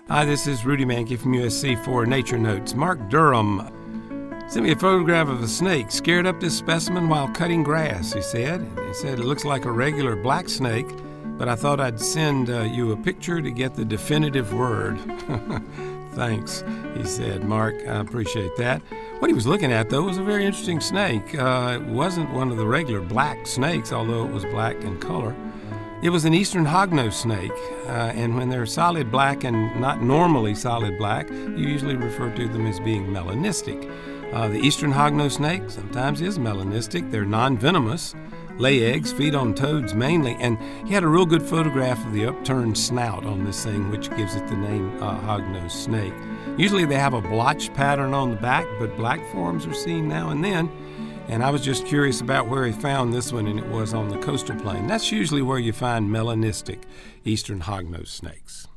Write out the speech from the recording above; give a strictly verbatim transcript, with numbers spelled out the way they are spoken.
Hi, this is Rudy Mankey from U S C for Nature Notes. Mark Durham sent me a photograph of a snake, scared up this specimen while cutting grass, he said. He said it looks like a regular black snake, but I thought I'd send uh, you a picture to get the definitive word. Thanks, he said. Mark, I appreciate that. What he was looking at, though, was a very interesting snake. Uh, it wasn't one of the regular black snakes, although it was black in color. It was an eastern hognose snake, uh, and when they're solid black and not normally solid black, you usually refer to them as being melanistic. Uh, the eastern hognose snake sometimes is melanistic. They're non-venomous, lay eggs, feed on toads mainly, and he had a real good photograph of the upturned snout on this thing, which gives it the name uh, hognose snake. Usually they have a blotch pattern on the back, but black forms are seen now and then. And I was just curious about where he found this one, and it was on the coastal plain. That's usually where you find melanistic eastern hognose snakes.